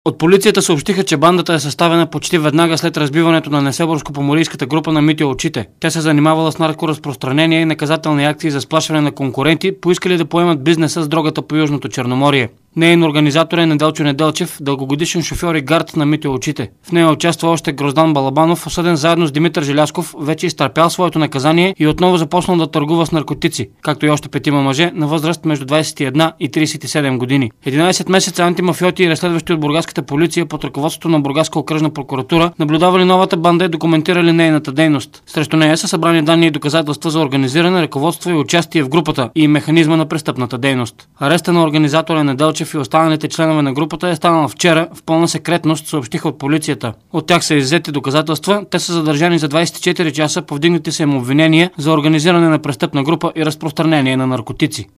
От полицията съобщиха, че бандата е съставена почти веднага след разбиването на несеборско-поморийската група на Митьо Очите. Тя се занимавала с наркоразпространение и наказателни акции за сплашване на конкуренти, поискали да поемат бизнеса с дрогата по Южното Черноморие. Нейн организатор е Неделчо Неделчев, дългогодишен шофьор и гард на Митьо Очите. В нея участва още Гроздан Балабанов, осъден заедно с Димитър Желясков, вече изтърпял своето наказание и отново започнал да търгува с наркотици, както и още 5 мъже на възраст между 21 и 37 години. 11 месеца антимафиоти и разследващи от бургаската полиция под ръководството на Бургаска окръжна прокуратура наблюдавали новата банда и документирали нейната дейност. Срещу нея са събрани данни и доказателства за организиране, ръководство и участие в групата и механизма на престъпната дейност. Ареста на организатора Неделчев и останалите членове на групата е станала вчера в пълна секретност, съобщиха от полицията. От тях са иззети доказателства, те са задържани за 24 часа, повдигнати са им обвинения за организиране на престъпна група и разпространение на наркотици.